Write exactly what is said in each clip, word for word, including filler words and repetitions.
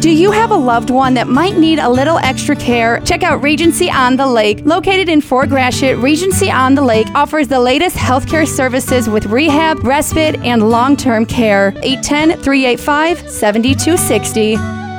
Do you have a loved one that might need a little extra care? Check out Regency on the Lake. Located in Fort Gratiot, Regency on the Lake offers the latest healthcare services with rehab, respite, and long-term care. eight one zero, three eight five, seven two six zero.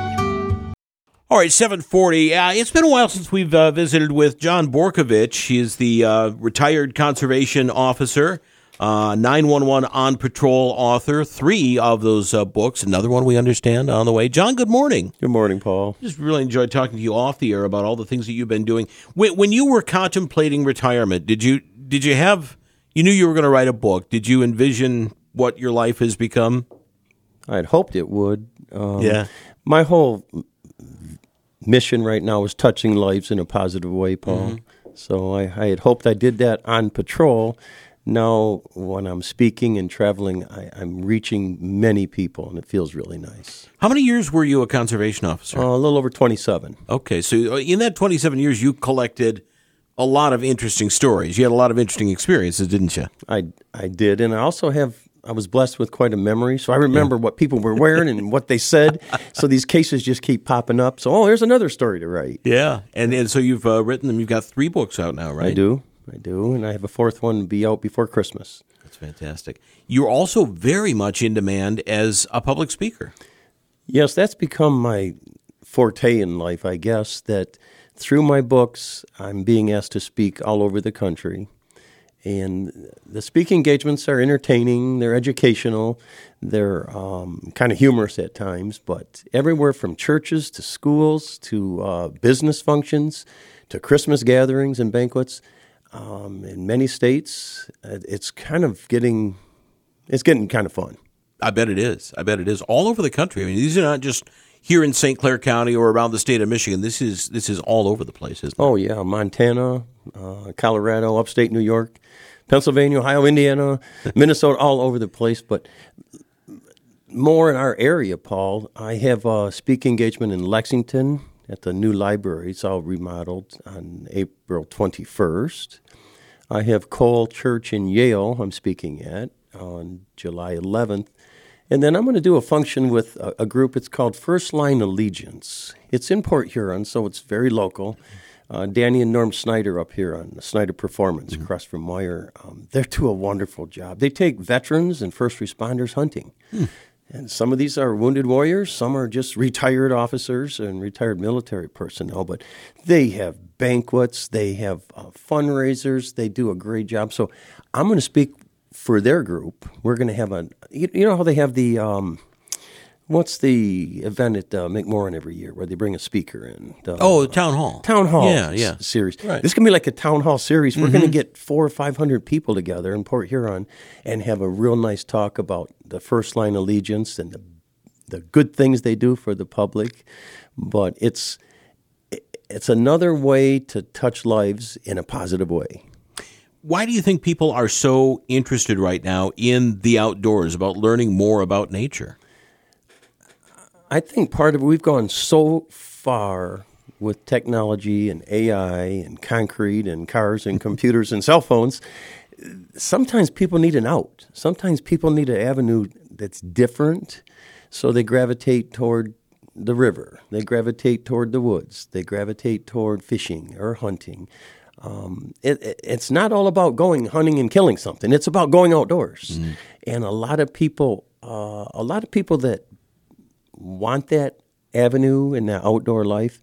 All right, seven forty. Uh, it's been a while since we've uh, visited with John Borkovich. He is the uh, retired conservation officer, uh, nine one one On Patrol author, three of those uh, books, another one we understand on the way. John, good morning. Good morning, Paul. Just really enjoyed talking to you off the air about all the things that you've been doing. When, when you were contemplating retirement, did you did you have, you knew you were going to write a book. Did you envision what your life has become? I had hoped it would. Um, yeah. My whole mission right now is touching lives in a positive way, Paul. Mm-hmm. So I, I had hoped I did that on patrol. Now, when I'm speaking and traveling, I, I'm reaching many people, and it feels really nice. How many years were you a conservation officer? Uh, a little over twenty-seven. Okay, so in that twenty-seven years, you collected a lot of interesting stories. You had a lot of interesting experiences, didn't you? I, I did, and I also have, I was blessed with quite a memory, so I remember yeah. what people were wearing and what they said, so these cases just keep popping up. So, oh, here's another story to write. Yeah, and, and so you've uh, written them. You've got three books out now, right? I do. I do, and I have a fourth one to be out before Christmas. That's fantastic. You're also very much in demand as a public speaker. Yes, that's become my forte in life, I guess, that through my books, I'm being asked to speak all over the country. And the speaking engagements are entertaining, they're educational, they're um, kind of humorous at times, but everywhere from churches to schools to uh, business functions to Christmas gatherings and banquets. Um, in many states, it's kind of getting, it's getting kind of fun. I bet it is. I bet it is. All over the country. I mean, these are not just here in Saint Clair County or around the state of Michigan. This is this is all over the place, isn't it? Oh, yeah. Montana, uh, Colorado, upstate New York, Pennsylvania, Ohio, Indiana, Minnesota, all over the place. But more in our area, Paul, I have a speaking engagement in Lexington at the new library. It's all remodeled on April twenty-first. I have Cole Church in Yale I'm speaking at on July eleventh. And then I'm going to do a function with a, a group. It's called First Line Allegiance. It's in Port Huron, so it's very local. Uh, Danny and Norm Snyder up here on Snyder Performance mm-hmm. across from Meyer, um, they do a wonderful job. They take veterans and first responders hunting. Mm. And some of these are wounded warriors. Some are just retired officers and retired military personnel. But they have banquets. They have uh, fundraisers. They do a great job. So I'm going to speak for their group. We're going to have a, you, you know how they have the, um, what's the event at uh, McMorran every year where they bring a speaker in? The, oh, town hall. Town hall yeah, yeah. s- series. Right. This can be like a town hall series. We're mm-hmm. going to get four or five hundred people together in Port Huron and have a real nice talk about the First Line Allegiance and the the good things they do for the public. But it's it's another way to touch lives in a positive way. Why do you think people are so interested right now in the outdoors, about learning more about nature? I think part of it, we've gone so far with technology and A I and concrete and cars and computers and cell phones. Sometimes people need an out. Sometimes people need an avenue that's different, so they gravitate toward the river. They gravitate toward the woods. They gravitate toward fishing or hunting. Um, it, it, it's not all about going hunting and killing something. It's about going outdoors. Mm. And a lot of people, uh, a lot of people that want that avenue in that outdoor life,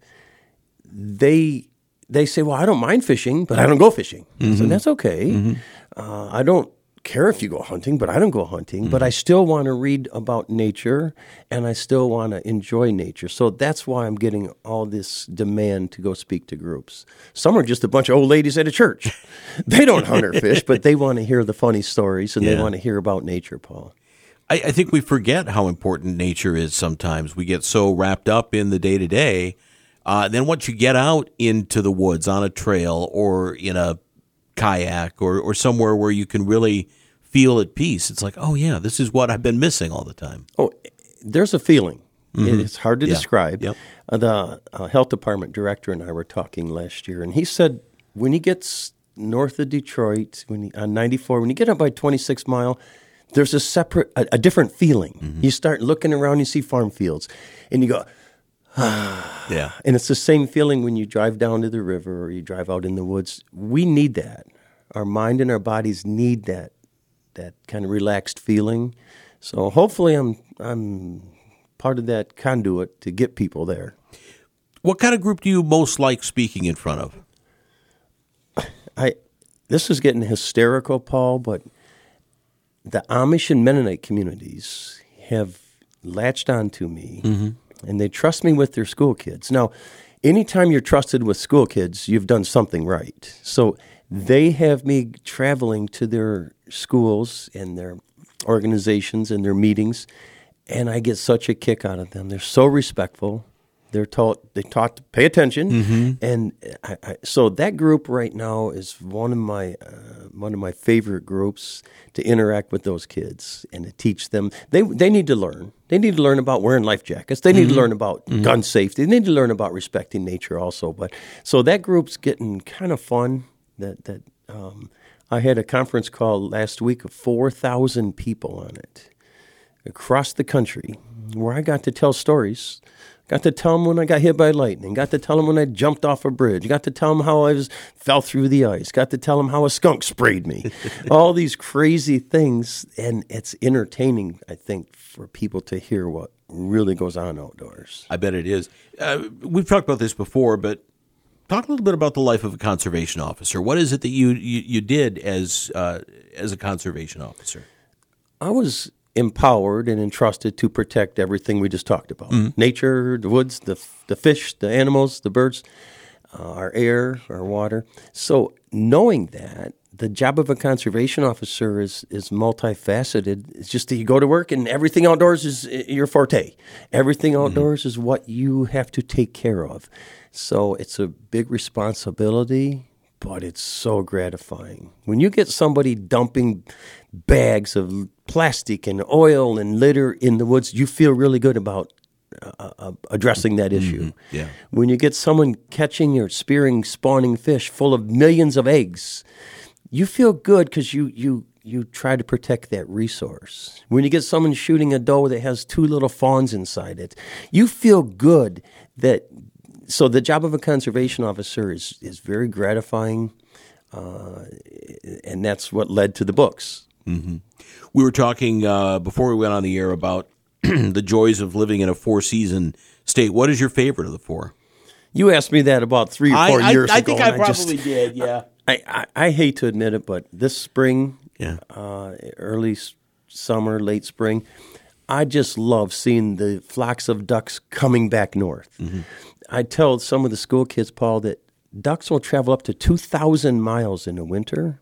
they they say, well, I don't mind fishing, but I don't go fishing. Mm-hmm. So that's okay. Mm-hmm. Uh, I don't care if you go hunting, but I don't go hunting. Mm-hmm. But I still want to read about nature, and I still want to enjoy nature. So that's why I'm getting all this demand to go speak to groups. Some are just a bunch of old ladies at a church. They don't hunt or fish, but they want to hear the funny stories, and yeah. they want to hear about nature, Paul. I, I think we forget how important nature is sometimes. We get so wrapped up in the day-to-day. Uh, then once you get out into the woods on a trail or in a kayak or, or somewhere where you can really feel at peace, it's like, oh, yeah, this is what I've been missing all the time. Oh, there's a feeling. Mm-hmm. It's hard to yeah. describe. Yep. Uh, the uh, health department director and I were talking last year, and he said when he gets north of Detroit, when he, on ninety-four, when you get up by twenty-six mile, there's a separate, a, a different feeling. Mm-hmm. You start looking around, you see farm fields, and you go, Yeah. And it's the same feeling when you drive down to the river or you drive out in the woods. We need that. Our mind and our bodies need that that kind of relaxed feeling. So hopefully I'm I'm part of that conduit to get people there. What kind of group do you most like speaking in front of? I this is getting hysterical, Paul, but the Amish and Mennonite communities have latched onto me, mm-hmm. and they trust me with their school kids. Now, anytime you're trusted with school kids, you've done something right. So they have me traveling to their schools and their organizations and their meetings, and I get such a kick out of them. They're so respectful. They're taught they taught to pay attention, mm-hmm. and I, I, so that group right now is one of my uh, one of my favorite groups to interact with those kids and to teach them. They they need to learn. They need to learn about wearing life jackets. They need mm-hmm. to learn about mm-hmm. gun safety. They need to learn about respecting nature also. But so that group's getting kind of fun. That that um, I had a conference call last week of four thousand people on it across the country, where I got to tell stories. Got to tell them when I got hit by lightning. Got to tell them when I jumped off a bridge. Got to tell them how I was fell through the ice. Got to tell them how a skunk sprayed me. All these crazy things, and it's entertaining, I think, for people to hear what really goes on outdoors. I bet it is. Uh, we've talked about this before, but talk a little bit about the life of a conservation officer. What is it that you you, you did as uh, as a conservation officer? I was empowered and entrusted to protect everything we just talked about. Mm-hmm. Nature, the woods, the the fish, the animals, the birds, uh, our air, our water. So knowing that, the job of a conservation officer is is multifaceted. It's just that you go to work and everything outdoors is your forte. Everything outdoors mm-hmm. is what you have to take care of. So it's a big responsibility, but it's so gratifying. When you get somebody dumping bags of plastic and oil and litter in the woods, you feel really good about uh, uh, addressing that issue. Mm-hmm. Yeah. When you get someone catching or spearing spawning fish full of millions of eggs, you feel good because you, you, you try to protect that resource. When you get someone shooting a doe that has two little fawns inside it, you feel good that. So the job of a conservation officer is, is very gratifying, uh, and that's what led to the books. Mm-hmm. We were talking uh, before we went on the air about the joys of living in a four-season state. What is your favorite of the four? You asked me that about three or four I, years I, I ago. I think I probably just, did, yeah. I, I, I hate to admit it, but this spring, yeah. uh, early summer, late spring, I just love seeing the flocks of ducks coming back north. Mm-hmm. I tell some of the school kids, Paul, that ducks will travel up to two thousand miles in the winter,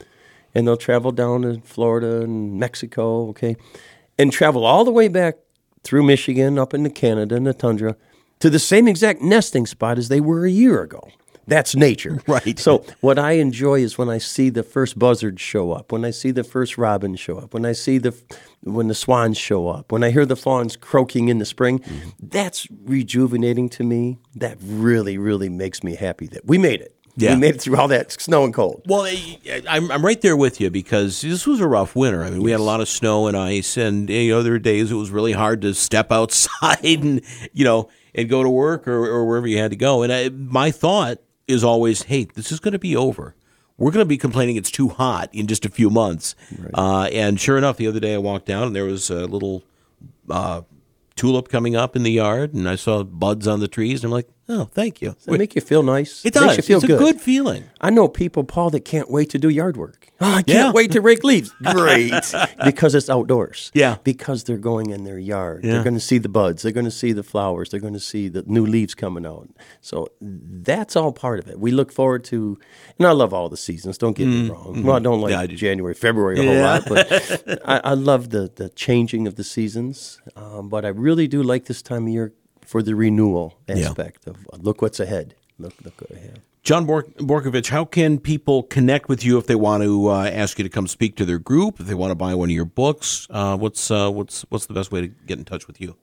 and they'll travel down to Florida and Mexico, okay, and travel all the way back through Michigan, up into Canada and the tundra, to the same exact nesting spot as they were a year ago. That's nature. Right. So what I enjoy is when I see the first buzzards show up, when I see the first robins show up, when I see the when the swans show up, when I hear the fawns croaking in the spring. Mm-hmm. That's rejuvenating to me. That really, really makes me happy that we made it. Yeah. We made it through all that snow and cold. Well, I'm I'm right there with you because this was a rough winter. I mean, we had a lot of snow and ice, and you know, there were days it was really hard to step outside and you know and go to work or, or wherever you had to go. And I, my thought is always, hey, this is going to be over. We're going to be complaining it's too hot in just a few months. Right. Uh, and sure enough, the other day I walked down and there was a little uh, tulip coming up in the yard, and I saw buds on the trees, and I'm like, oh, thank you. Does that make you feel nice? It does. Makes you feel it's good. a good feeling. I know people, Paul, that can't wait to do yard work. Oh, I can't Yeah. wait to rake leaves. Great. Because it's outdoors. Yeah. Because they're going in their yard. Yeah. They're going to see the buds. They're going to see the flowers. They're going to see the new leaves coming out. So that's all part of it. We look forward to, and I love all the seasons. Don't get me wrong. Well, I don't like Yeah, I do. January, February a whole Yeah. lot, but I, I love the, the changing of the seasons. Um, but I really do like this time of year for the renewal aspect of uh, look what's ahead. Look, look ahead. John Bork- Borkovich, how can people connect with you if they want to uh, ask you to come speak to their group, if they want to buy one of your books? Uh, what's uh, what's what's the best way to get in touch with you?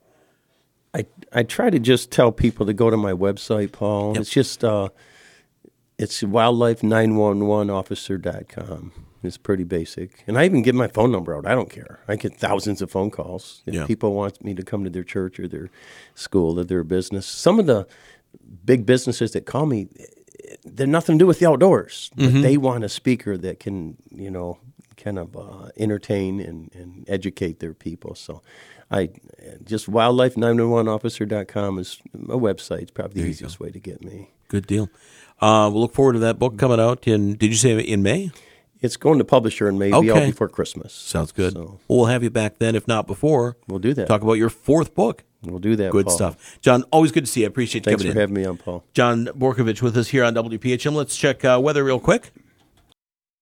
I I try to just tell people to go to my website, Paul. Yep. It's just uh, it's wildlife nine one one officer dot com. It's pretty basic. And I even give my phone number out. I don't care. I get thousands of phone calls. If Yeah. people want me to come to their church or their school or their business. Some of the big businesses that call me, they're nothing to do with the outdoors. Mm-hmm. But they want a speaker that can, you know, kind of uh, entertain and, and educate their people. So I just wildlife nine one one officer dot com is a website. It's probably the easiest way to get me. Good deal. Uh, we'll look forward to that book coming out in, did you say in May? It's going to publisher and maybe Okay. all before Christmas. Sounds good. So Well, we'll have you back then, if not before. we'll do that. Talk about your fourth book. We'll do that, Good Paul. stuff. John, always good to see you. I appreciate you Thanks coming for in. having me on, Paul. John Borkovich with us here on W P H M. Let's check uh, weather real quick.